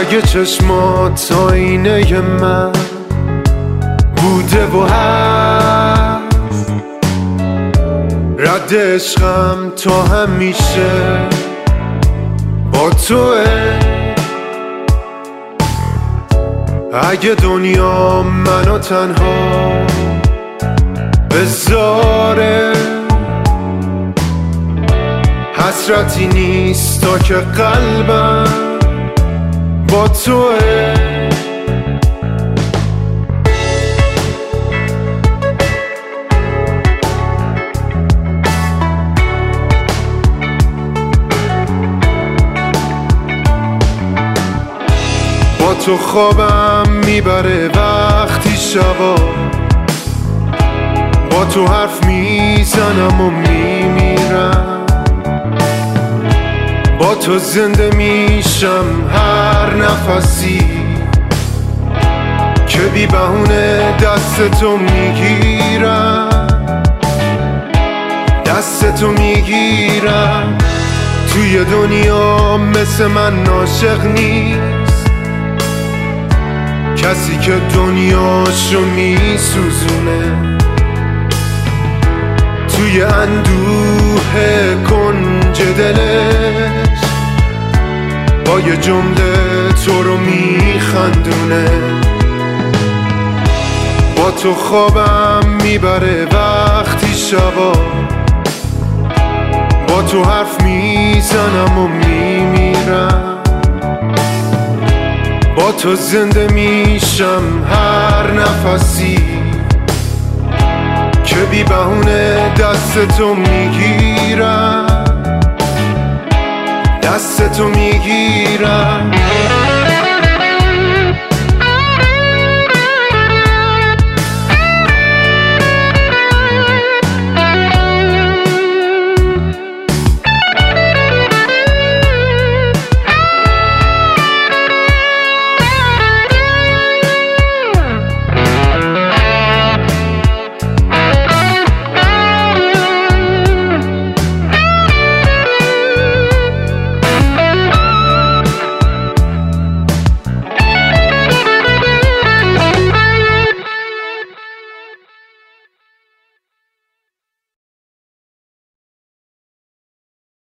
اگه چشمات آینه من بوده و هست، رد عشقم تا همیشه با توه. اگه دنیا منو تنها بذاره، حسرتی نیست تا که قلبم با توه. با تو خوابم میبره وقتی شبا، با تو حرف میزنم و میمیرم، با تو زنده میشم هر نفسی که بی بهونه دست تو میگیرم، دست تو میگیرم. توی دنیا مثل من عاشق نیست، کسی که دنیاشو میسوزونه، توی اندوه کنج دلش با یه جمله تو رو میخندونه. با تو خوابم میبره وقتی شبا، با تو حرف میزنم و میمیرم، با تو زنده میشم هر نفسی که بی بهونه دست تو میگیرم، دست تو میگیرم.